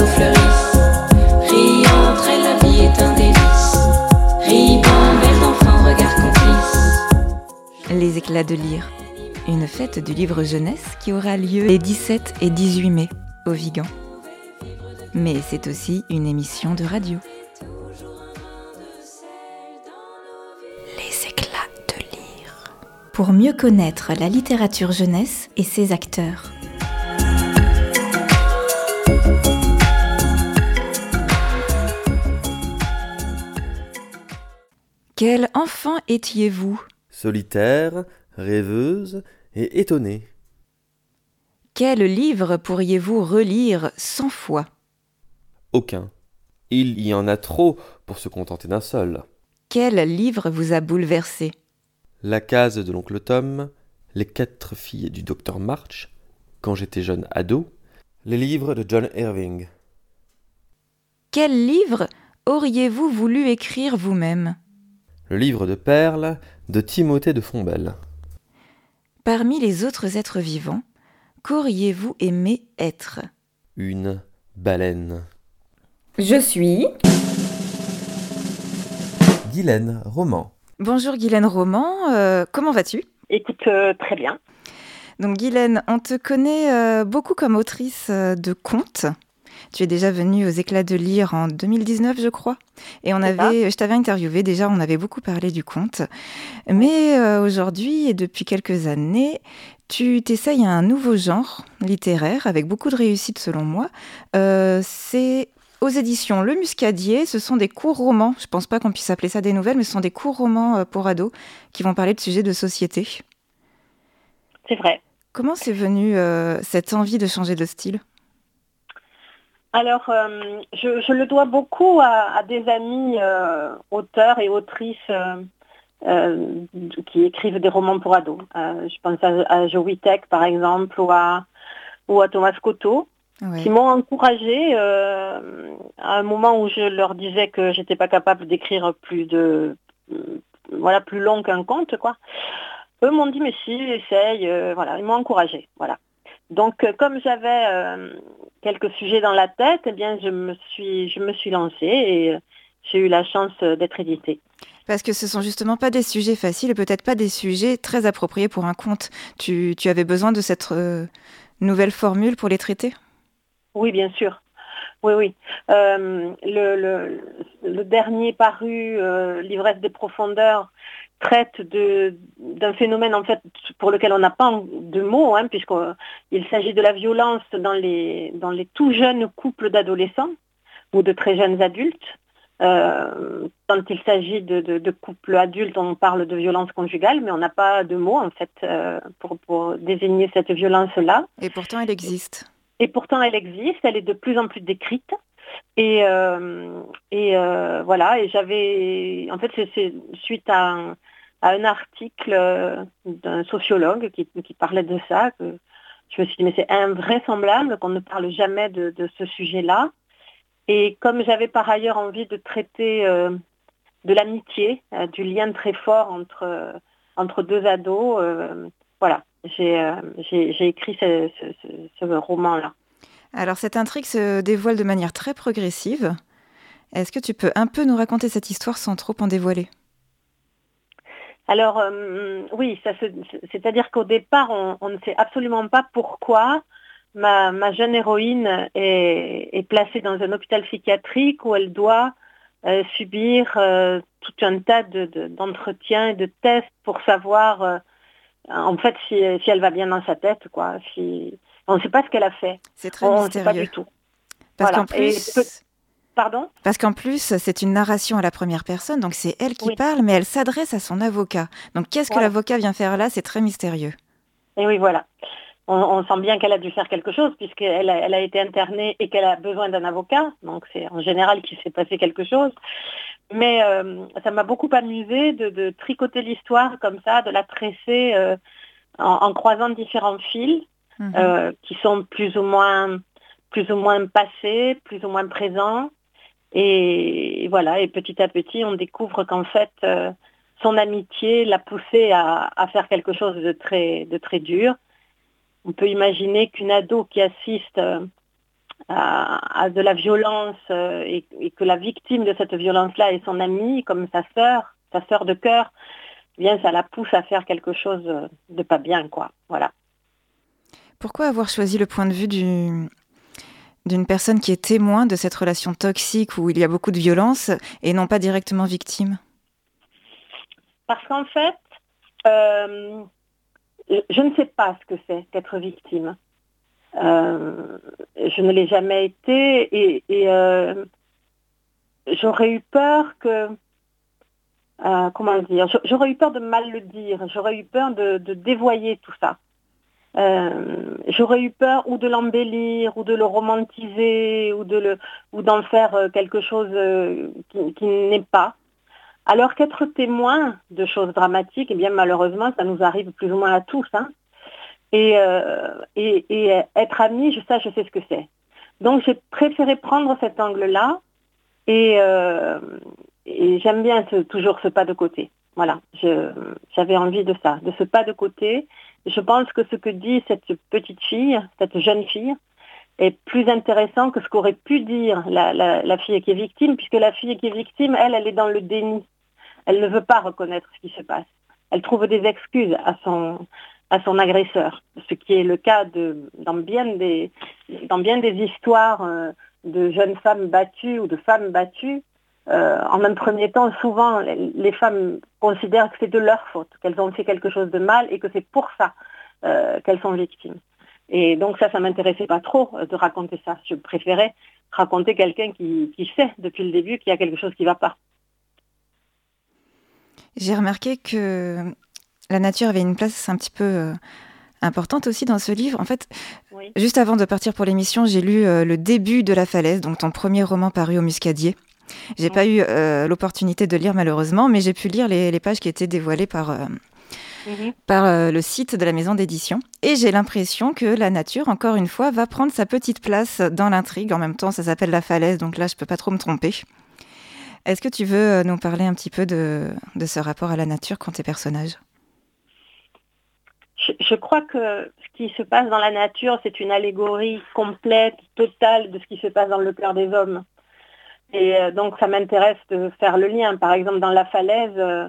oiseaux fleurissent. Ris entre elles, la vie est un délice. Ribambelle d'enfants, regard complice. Les éclats de lire, une fête du livre jeunesse qui aura lieu les 17 et 18 mai au Vigan. Mais c'est aussi une émission de radio. Les éclats de lire. Pour mieux connaître la littérature jeunesse et ses acteurs. Quel enfant étiez-vous ? Solitaire, rêveuse et étonnée. Quel livre pourriez-vous relire 100 fois ? Aucun. Il y en a trop pour se contenter d'un seul. Quel livre vous a bouleversé ? La case de l'oncle Tom, Les 4 filles du docteur March, Quand j'étais jeune ado, les livres de John Irving. Quel livre auriez-vous voulu écrire vous-même ? Le livre de perles de Timothée de Fontbelle. Parmi les autres êtres vivants, qu'auriez-vous aimé être ? Une baleine. Je suis Guylaine Roman. Bonjour Guylaine Roman, comment vas-tu ? Écoute, très bien. Donc Guylaine, on te connaît beaucoup comme autrice de contes. Tu es déjà venue aux éclats de lire en 2019, je crois. Et je t'avais interviewé, déjà on avait beaucoup parlé du conte. Mais aujourd'hui et depuis quelques années, tu t'essayes à un nouveau genre littéraire, avec beaucoup de réussite selon moi. C'est aux éditions Le Muscadier, ce sont des courts romans. Je ne pense pas qu'on puisse appeler ça des nouvelles, mais ce sont des courts romans pour ados qui vont parler de sujets de société. C'est vrai. Comment c'est venu cette envie de changer de style ? Alors, je le dois beaucoup à des amis auteurs et autrices qui écrivent des romans pour ados. Je pense à Joe Witek, par exemple, ou à Thomas Cotto, qui m'ont encouragée à un moment où je leur disais que j'étais pas capable d'écrire plus long qu'un conte, quoi. Eux m'ont dit, mais si, essaye, ils m'ont encouragée, voilà. Donc, comme j'avais quelques sujets dans la tête, eh bien, je me suis lancée et j'ai eu la chance d'être éditée. Parce que ce sont justement pas des sujets faciles et peut-être pas des sujets très appropriés pour un conte. Tu avais besoin de cette nouvelle formule pour les traiter ? Oui, bien sûr. Oui. Le dernier paru, L'ivresse des profondeurs, traite d'un phénomène en fait pour lequel on n'a pas de mots, puisqu'il s'agit de la violence dans les tout jeunes couples d'adolescents ou de très jeunes adultes. Quand il s'agit de couples adultes, on parle de violence conjugale, mais on n'a pas de mots en fait pour désigner cette violence-là. Et pourtant elle existe. Elle est de plus en plus décrite. Et j'avais, en fait, c'est suite à un article d'un sociologue qui parlait de ça, que je me suis dit, mais c'est invraisemblable qu'on ne parle jamais de ce sujet-là. Et comme j'avais par ailleurs envie de traiter de l'amitié, du lien très fort entre deux ados, j'ai écrit ce roman-là. Alors cette intrigue se dévoile de manière très progressive. Est-ce que tu peux un peu nous raconter cette histoire sans trop en dévoiler ? Alors oui, c'est-à-dire qu'au départ, on ne sait absolument pas pourquoi ma jeune héroïne est placée dans un hôpital psychiatrique où elle doit subir tout un tas d'entretiens et de tests pour savoir en fait si elle va bien dans sa tête, quoi. On ne sait pas ce qu'elle a fait. C'est très mystérieux. On ne sait pas du tout. Parce qu'en plus... Pardon ? Parce qu'en plus, c'est une narration à la première personne, donc c'est elle qui parle, mais elle s'adresse à son avocat. Donc qu'est-ce que l'avocat vient faire là ? C'est très mystérieux. Et oui, voilà. On sent bien qu'elle a dû faire quelque chose, puisqu'elle a été internée et qu'elle a besoin d'un avocat. Donc c'est en général qu'il s'est passé quelque chose. Mais ça m'a beaucoup amusée de tricoter l'histoire comme ça, de la tresser en croisant différents fils qui sont plus ou moins passés, plus ou moins présents. Et voilà, et petit à petit, on découvre qu'en fait, son amitié l'a poussée à faire quelque chose de très dur. On peut imaginer qu'une ado qui assiste à de la violence et que la victime de cette violence-là est son amie, comme sa sœur de cœur, eh bien ça la pousse à faire quelque chose de pas bien, quoi. Voilà. Pourquoi avoir choisi le point de vue d'une personne qui est témoin de cette relation toxique où il y a beaucoup de violence et non pas directement victime? Parce qu'en fait, je ne sais pas ce que c'est qu'être victime. Je ne l'ai jamais été et j'aurais eu peur que, comment dire, j'aurais eu peur de mal le dire, j'aurais eu peur de dévoyer tout ça. J'aurais eu peur ou de l'embellir ou de le romantiser ou d'en faire quelque chose qui n'est pas. Alors qu'être témoin de choses dramatiques, eh bien malheureusement, ça nous arrive plus ou moins à tous, hein. Et être amie, je sais ce que c'est. Donc j'ai préféré prendre cet angle-là et j'aime bien toujours ce pas de côté. Voilà, j'avais envie de ça, de ce pas de côté. Je pense que ce que dit cette petite fille, cette jeune fille, est plus intéressant que ce qu'aurait pu dire la fille qui est victime, puisque la fille qui est victime, elle est dans le déni. Elle ne veut pas reconnaître ce qui se passe. Elle trouve des excuses à son agresseur, ce qui est le cas dans bien des histoires de jeunes femmes battues ou de femmes battues. En un premier temps, souvent, les femmes considèrent que c'est de leur faute, qu'elles ont fait quelque chose de mal et que c'est pour ça qu'elles sont victimes. Et donc ça m'intéressait pas trop de raconter ça. Je préférais raconter quelqu'un qui sait depuis le début qu'il y a quelque chose qui ne va pas. J'ai remarqué que la nature avait une place un petit peu importante aussi dans ce livre. En fait, oui. Juste avant de partir pour l'émission, j'ai lu Le début de la falaise, donc ton premier roman paru au Muscadier. J'ai pas eu l'opportunité de lire malheureusement, mais j'ai pu lire les pages qui étaient dévoilées par le site de la maison d'édition. Et j'ai l'impression que la nature, encore une fois, va prendre sa petite place dans l'intrigue. En même temps, ça s'appelle La Falaise, donc là, je peux pas trop me tromper. Est-ce que tu veux nous parler un petit peu de ce rapport à la nature qu'ont tes personnages ? Je crois que ce qui se passe dans la nature, c'est une allégorie complète, totale de ce qui se passe dans le cœur des hommes. Et donc, ça m'intéresse de faire le lien. Par exemple, dans La Falaise,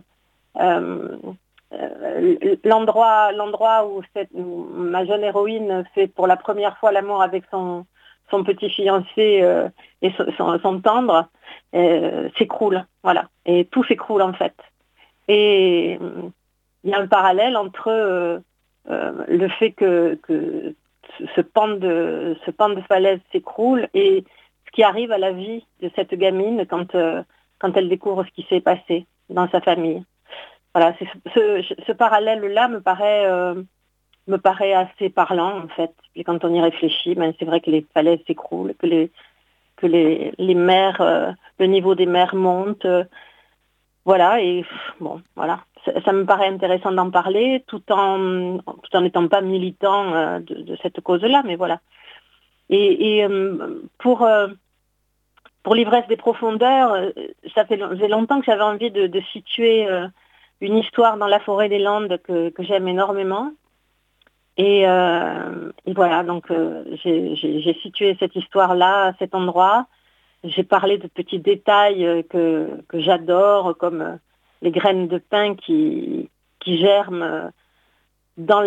l'endroit où ma jeune héroïne fait pour la première fois l'amour avec son petit fiancé et son tendre, s'écroule. Voilà. Et tout s'écroule, en fait. Et il y a un parallèle entre le fait que ce pan de falaise s'écroule et ce qui arrive à la vie de cette gamine quand elle découvre ce qui s'est passé dans sa famille. Voilà, ce parallèle-là me paraît assez parlant, en fait. Et quand on y réfléchit, c'est vrai que les falaises s'écroulent, que les mers, le niveau des mers monte. Voilà, et bon, voilà. Ça me paraît intéressant d'en parler, tout en n'étant pas militant de cette cause-là, mais voilà. Et pour l'ivresse des profondeurs, ça fait longtemps que j'avais envie de situer une histoire dans la forêt des Landes que j'aime énormément. Et voilà, donc j'ai situé cette histoire-là, à cet endroit. J'ai parlé de petits détails que j'adore, comme les graines de pin qui germent dans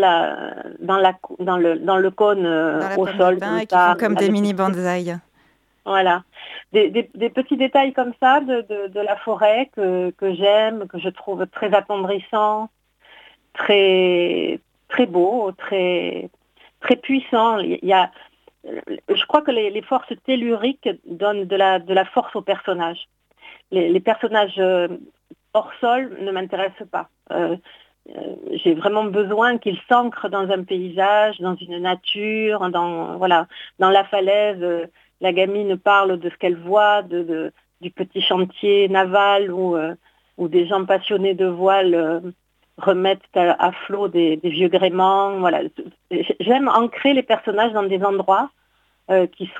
le cône au sol, et qui font comme des mini bonsaïs. Voilà, des petits détails comme ça de la forêt que j'aime, que je trouve très attendrissant, très très beau, très très puissant. Je crois que les forces telluriques donnent de la force aux personnages. Les personnages hors sol ne m'intéressent pas. J'ai vraiment besoin qu'ils s'ancrent dans un paysage, dans une nature, dans la falaise. La gamine parle de ce qu'elle voit, du petit chantier naval où des gens passionnés de voile remettent à flot des vieux gréements. Voilà. J'aime ancrer les personnages dans des endroits qui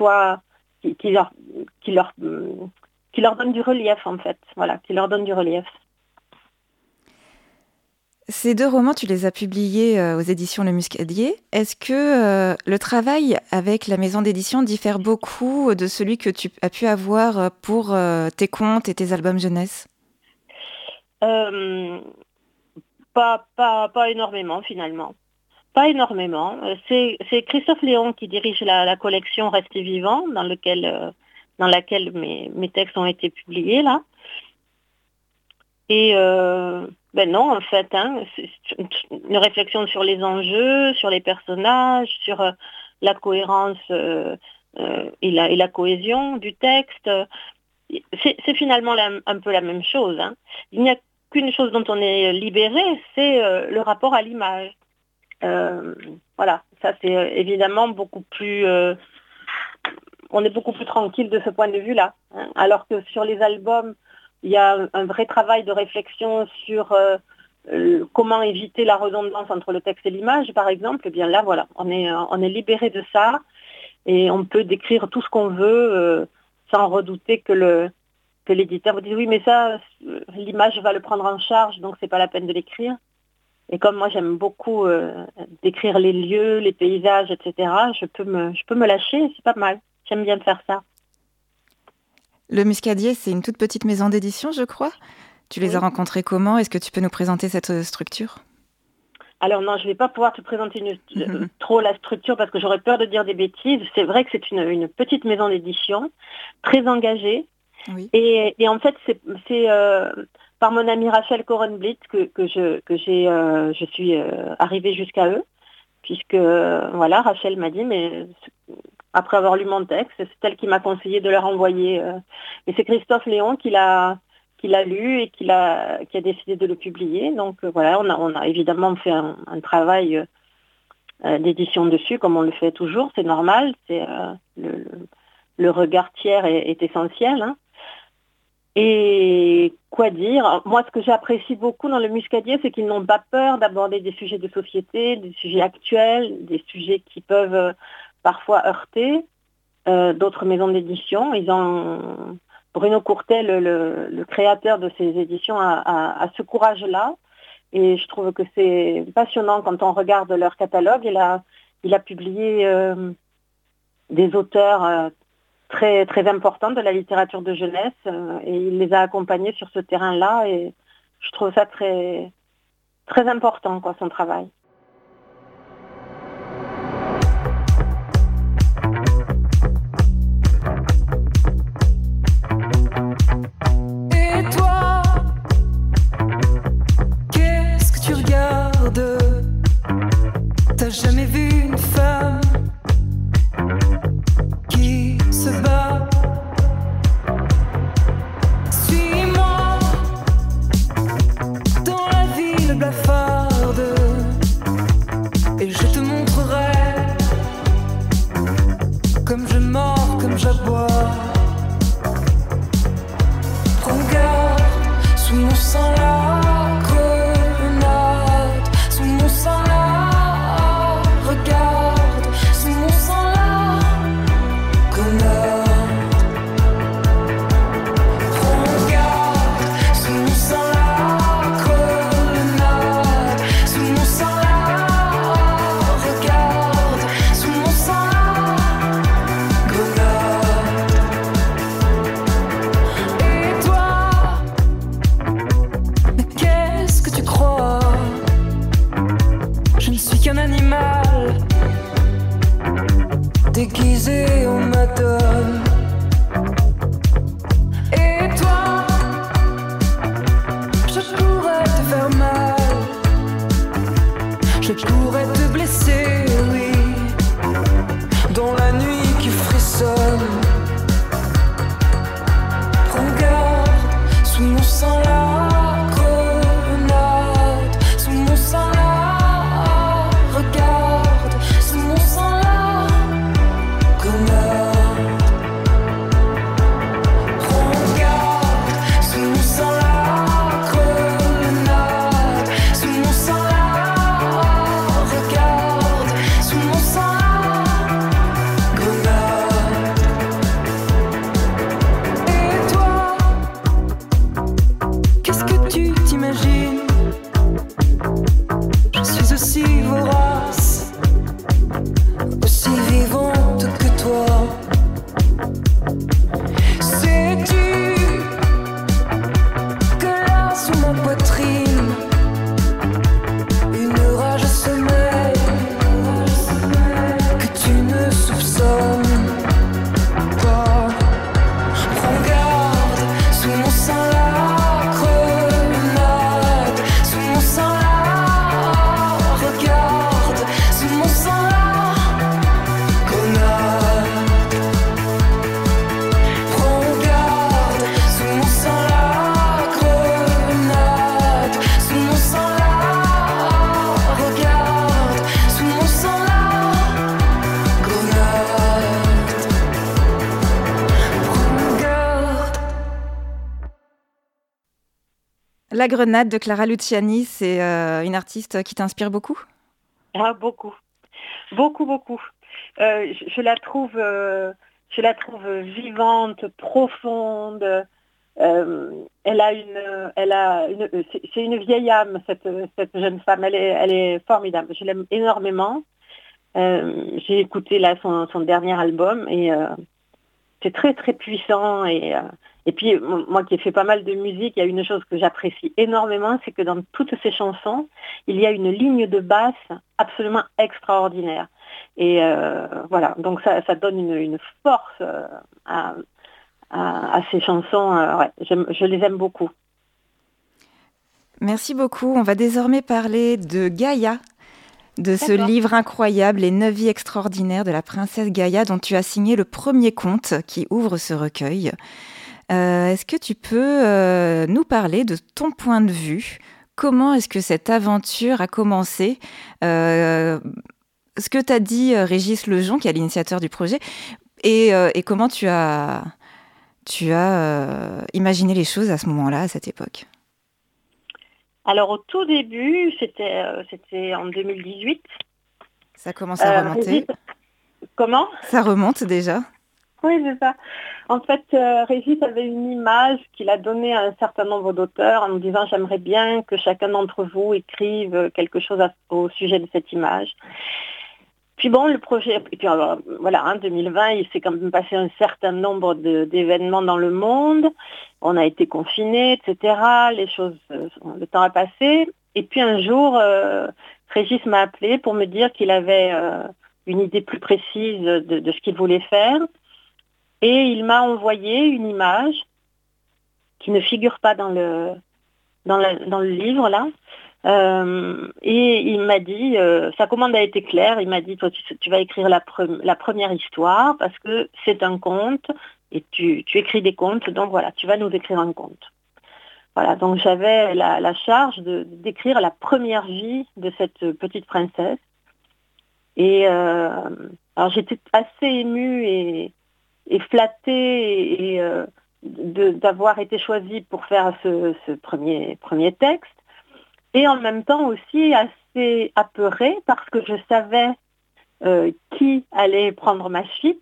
leur donnent du relief, en fait. Voilà, qui leur donnent du relief. Ces 2 romans, tu les as publiés aux éditions Le Muscadier. Est-ce que le travail avec la maison d'édition diffère beaucoup de celui que tu as pu avoir pour tes contes et tes albums jeunesse ? Pas énormément finalement. Pas énormément. C'est Christophe Léon qui dirige la collection Rester vivant, dans laquelle mes textes ont été publiés là. Et non, en fait, c'est une réflexion sur les enjeux, sur les personnages, sur la cohérence et la cohésion du texte. C'est finalement un peu la même chose. Il n'y a qu'une chose dont on est libéré, c'est le rapport à l'image. Voilà, ça c'est évidemment beaucoup plus... on est beaucoup plus tranquille de ce point de vue-là. Alors que sur les albums, il y a un vrai travail de réflexion sur comment éviter la redondance entre le texte et l'image, par exemple. Et bien là, voilà, on est libéré de ça et on peut décrire tout ce qu'on veut sans redouter que l'éditeur vous dise oui, mais ça, l'image va le prendre en charge, donc c'est pas la peine de l'écrire. Et comme moi j'aime beaucoup décrire les lieux, les paysages, etc., je peux me lâcher, c'est pas mal. J'aime bien faire ça. Le Muscadier, c'est une toute petite maison d'édition, je crois. Tu les as rencontrés comment ? Est-ce que tu peux nous présenter cette structure ? Alors non, je ne vais pas pouvoir te présenter trop la structure parce que j'aurais peur de dire des bêtises. C'est vrai que c'est une petite maison d'édition, très engagée. Oui. Et en fait, c'est par mon amie Rachel Korenblitz que je suis arrivée jusqu'à eux, puisque voilà, Rachel m'a dit, mais après avoir lu mon texte, c'est elle qui m'a conseillé de leur envoyer. Et c'est Christophe Léon qui l'a lu et qui a décidé de le publier. Donc voilà, on a évidemment fait un travail d'édition dessus, comme on le fait toujours, c'est normal. C'est le regard tiers est essentiel. Et quoi dire ? Moi, ce que j'apprécie beaucoup dans le Muscadier, c'est qu'ils n'ont pas peur d'aborder des sujets de société, des sujets actuels, des sujets qui peuvent parfois heurter d'autres maisons d'édition. Bruno Courtet, le créateur de ces éditions, a ce courage-là. Et je trouve que c'est passionnant quand on regarde leur catalogue. Il a publié des auteurs très, très importants de la littérature de jeunesse et il les a accompagnés sur ce terrain-là. Et je trouve ça très, très important, son travail. T'as jamais vu une femme qui se bat? Suis-moi dans la ville blafarde et je te montrerai comme je mords, comme j'aboie. Prends garde sous mon sang là. La Grenade de Clara Luciani, c'est une artiste qui t'inspire beaucoup ? Ah, beaucoup. Beaucoup, beaucoup. Je la trouve vivante, profonde. C'est une vieille âme, cette jeune femme. Elle est formidable. Je l'aime énormément. J'ai écouté là son dernier album et c'est très très puissant et puis moi qui ai fait pas mal de musique, il y a une chose que j'apprécie énormément, c'est que dans toutes ces chansons, il y a une ligne de basse absolument extraordinaire. Et voilà, donc ça donne une force à ces chansons. Ouais, je les aime beaucoup. Merci beaucoup. On va désormais parler de Gaïa, de ce livre incroyable, Les 9 vies extraordinaires de la princesse Gaïa, dont tu as signé le premier conte qui ouvre ce recueil. Est-ce que tu peux nous parler de ton point de vue ? Comment est-ce que cette aventure a commencé ? Ce que t'a dit Régis Lejean, qui est l'initiateur du projet, et comment tu as imaginé les choses à ce moment-là, à cette époque ? Alors au tout début, c'était en 2018. Ça commence à remonter. Régis... Comment ? Ça remonte déjà. Oui, c'est ça. En fait, Régis avait une image qu'il a donnée à un certain nombre d'auteurs en nous disant « J'aimerais bien que chacun d'entre vous écrive quelque chose au sujet de cette image ». Puis bon, le projet, et puis alors, voilà, en 2020, il s'est quand même passé un certain nombre d'événements dans le monde. On a été confinés, etc. Le temps a passé. Et puis un jour, Régis m'a appelé pour me dire qu'il avait une idée plus précise de ce qu'il voulait faire. Et il m'a envoyé une image qui ne figure pas dans le livre là. Et il m'a dit, sa commande a été claire, il m'a dit toi tu vas écrire la première histoire parce que c'est un conte et tu écris des contes, donc voilà, tu vas nous écrire un conte. Voilà, donc j'avais la charge d'écrire la première vie de cette petite princesse. Et alors j'étais assez émue et flattée d'avoir été choisie pour faire ce premier texte. Et en même temps aussi assez apeurée parce que je savais qui allait prendre ma suite.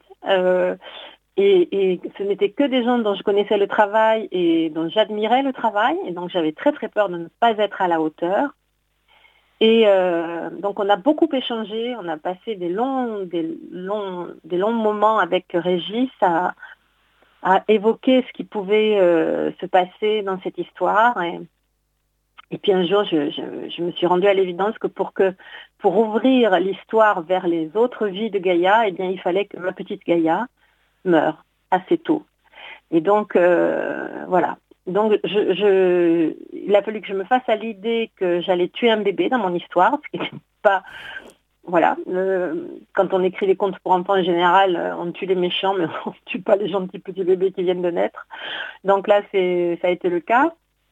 Et ce n'était que des gens dont je connaissais le travail et dont j'admirais le travail. Et donc j'avais très très peur de ne pas être à la hauteur. Et donc on a beaucoup échangé, on a passé des longs moments avec Régis à évoquer ce qui pouvait se passer dans cette histoire. Et puis un jour, je me suis rendue à l'évidence que pour ouvrir l'histoire vers les autres vies de Gaïa, eh bien, il fallait que ma petite Gaïa meure assez tôt. Et donc, voilà. Donc, il a fallu que je me fasse à l'idée que j'allais tuer un bébé dans mon histoire, ce qui n'est pas... Voilà. Quand on écrit des contes pour enfants, en général, on tue les méchants, mais on ne tue pas les gentils petits bébés qui viennent de naître. Donc là, ça a été le cas.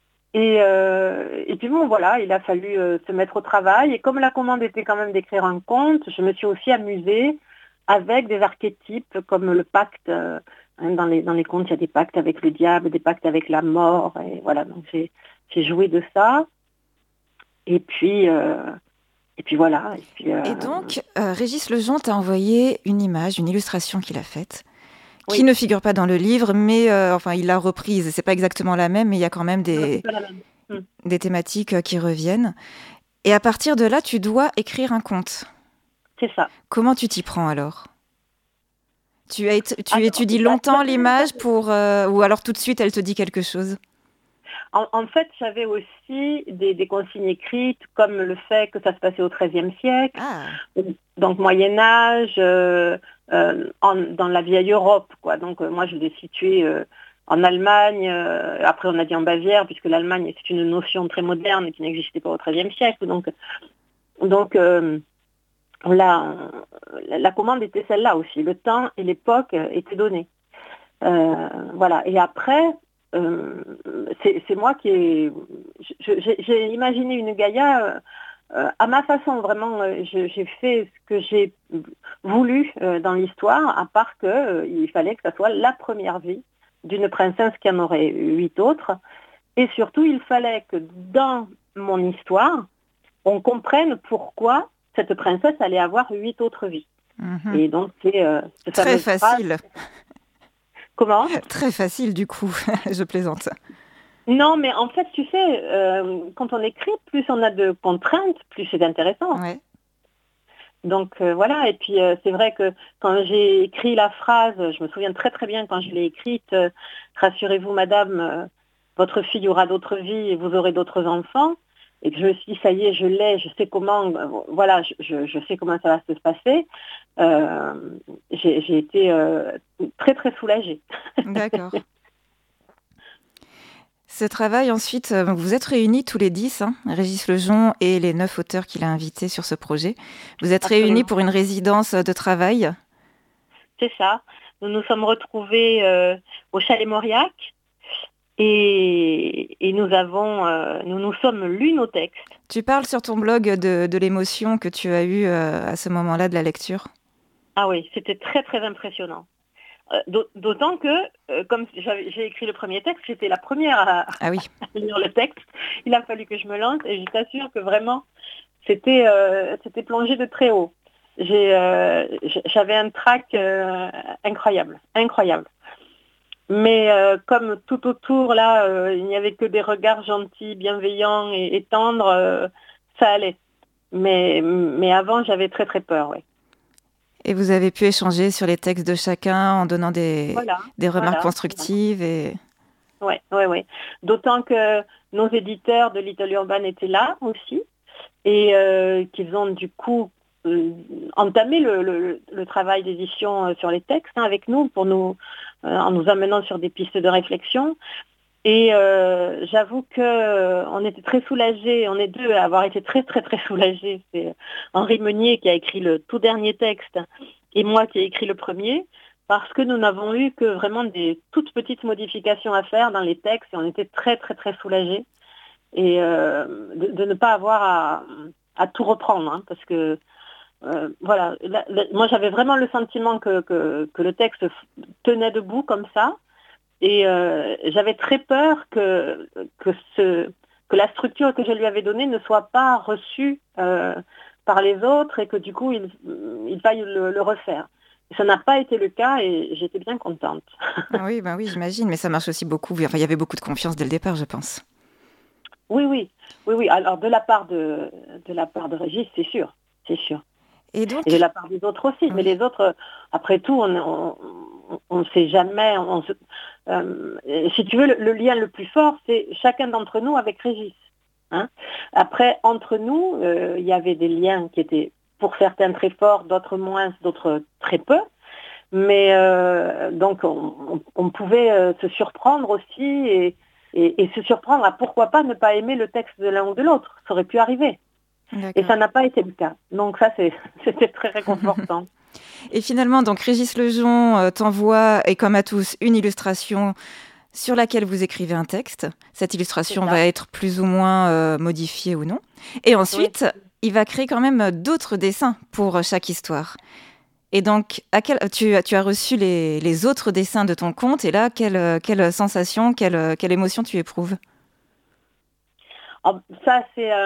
Et puis bon, voilà, il a fallu se mettre au travail. Et comme la commande était quand même d'écrire un conte, je me suis aussi amusée avec des archétypes comme le pacte. Dans les contes, il y a des pactes avec le diable, des pactes avec la mort. Et voilà, donc j'ai joué de ça. Et puis voilà. Et donc, Régis Lejean t'a envoyé une image, une illustration qu'il a faite, qui ne figure pas dans le livre, mais il l'a reprise. C'est pas exactement la même, mais il y a quand même des thématiques qui reviennent. Et à partir de là, tu dois écrire un conte. C'est ça. Comment tu t'y prends alors ? Tu étudies longtemps l'image ou alors tout de suite elle te dit quelque chose ? En fait, j'avais aussi des consignes écrites, comme le fait que ça se passait au XIIIe siècle, donc Moyen-Âge, dans la vieille Europe, quoi. Donc moi, je l'ai situé en Allemagne, après on a dit en Bavière, puisque l'Allemagne, c'est une notion très moderne qui n'existait pas au XIIIe siècle. Donc la commande était celle-là aussi. Le temps et l'époque étaient donnés. Voilà. Et après... c'est moi j'ai imaginé une Gaïa à ma façon, vraiment. J'ai fait ce que j'ai voulu dans l'histoire, à part qu'il fallait que ça soit la première vie d'une princesse qui en aurait 8 autres. Et surtout, il fallait que dans mon histoire, on comprenne pourquoi cette princesse allait avoir 8 autres vies. Et donc, c'est très facile. Comment ? Très facile, du coup. Je plaisante. Non, mais en fait, tu sais, quand on écrit, plus on a de contraintes, plus c'est intéressant. Ouais. Donc voilà, et puis c'est vrai que quand j'ai écrit la phrase, je me souviens très très bien quand je l'ai écrite, rassurez-vous madame, votre fille aura d'autres vies et vous aurez d'autres enfants, et que je me suis dit, ça y est, je l'ai, je sais comment, voilà, je sais comment ça va se passer, j'ai été très très soulagée. D'accord. Ce travail, ensuite, vous vous êtes réunis tous les 10, Régis Lejon et les 9 auteurs qu'il a invités sur ce projet. Vous êtes réunis pour une résidence de travail ? C'est ça. Nous nous sommes retrouvés au Chalet Mauriac et nous nous sommes lus nos textes. Tu parles sur ton blog de l'émotion que tu as eue à ce moment-là de la lecture ? Ah oui, c'était très très impressionnant. D'autant que, comme j'ai écrit le premier texte, j'étais la première à lire le texte. Il a fallu que je me lance et je t'assure que vraiment, c'était plongé de très haut. J'avais un trac incroyable. Mais comme tout autour, là, il n'y avait que des regards gentils, bienveillants et tendres, ça allait. Mais avant, j'avais très très peur, oui. Et vous avez pu échanger sur les textes de chacun en donnant des remarques constructives. Oui. D'autant que nos éditeurs de Little Urban étaient là aussi et qu'ils ont du coup entamé le travail d'édition sur les textes avec nous en nous amenant sur des pistes de réflexion. Et j'avoue qu'on était très soulagés, on est deux à avoir été très très très soulagés. C'est Henri Meunier qui a écrit le tout dernier texte et moi qui ai écrit le premier, parce que nous n'avons eu que vraiment des toutes petites modifications à faire dans les textes et on était très très très soulagés et de ne pas avoir à tout reprendre, parce que voilà, moi j'avais vraiment le sentiment que le texte tenait debout comme ça. Et j'avais très peur que la structure que je lui avais donnée ne soit pas reçue par les autres et que du coup il faille le refaire. Et ça n'a pas été le cas et j'étais bien contente. Oui, j'imagine, mais ça marche aussi beaucoup. Enfin, il y avait beaucoup de confiance dès le départ, je pense. Oui. Alors de la part de Régis, c'est sûr. Et donc, de la part des autres aussi. Oui. Mais les autres, après tout, on ne sait jamais. Si tu veux, le lien le plus fort, c'est chacun d'entre nous avec Régis. Après, entre nous, il y avait des liens qui étaient pour certains très forts, d'autres moins, d'autres très peu. Mais donc, on pouvait se surprendre aussi et se surprendre à pourquoi pas ne pas aimer le texte de l'un ou de l'autre. Ça aurait pu arriver. D'accord. Et ça n'a pas été le cas. Donc ça, c'était très réconfortant. Et finalement, donc Régis Lejon t'envoie, et comme à tous, une illustration sur laquelle vous écrivez un texte. Cette illustration va être plus ou moins modifiée ou non. Et ensuite, il va créer quand même d'autres dessins pour chaque histoire. Et donc, tu as reçu les autres dessins de ton conte, et là, quelle sensation, quelle émotion tu éprouves ? Ça,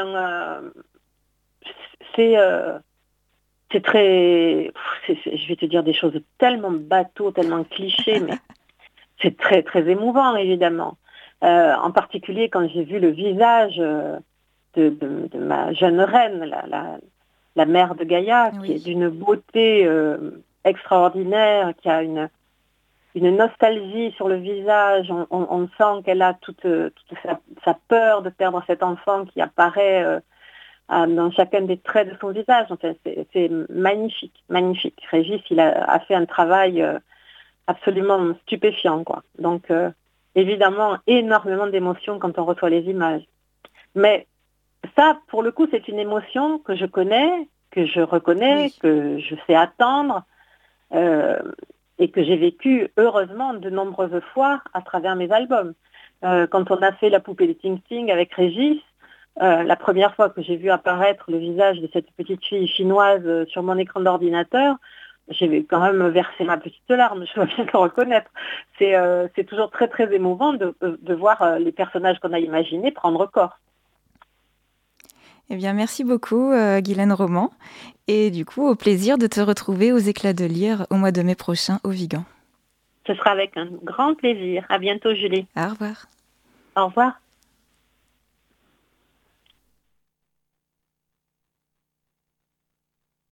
c'est très... je vais te dire des choses tellement bateaux, tellement clichés, mais c'est très, très émouvant, évidemment. En particulier, quand j'ai vu le visage de ma jeune reine, la mère de Gaïa, qui est d'une beauté extraordinaire, qui a une nostalgie sur le visage. On sent qu'elle a toute sa peur de perdre cet enfant qui apparaît dans chacun des traits de son visage. Enfin, c'est magnifique. Régis, il a fait un travail absolument stupéfiant, quoi. Donc, évidemment, énormément d'émotions quand on reçoit les images. Mais ça, pour le coup, c'est une émotion que je connais, que je reconnais, que je sais attendre, et que j'ai vécu, heureusement, de nombreuses fois à travers mes albums. Quand on a fait La poupée de Ting Ting avec Régis, la première fois que j'ai vu apparaître le visage de cette petite fille chinoise sur mon écran d'ordinateur, j'ai quand même versé ma petite larme, je dois bien le reconnaître. C'est toujours très très émouvant de voir les personnages qu'on a imaginés prendre corps. Eh bien, merci beaucoup, Guylaine Roman. Et du coup, au plaisir de te retrouver aux Éclats de Lire au mois de mai prochain au Vigan. Ce sera avec un grand plaisir. À bientôt, Julie. Au revoir. Au revoir.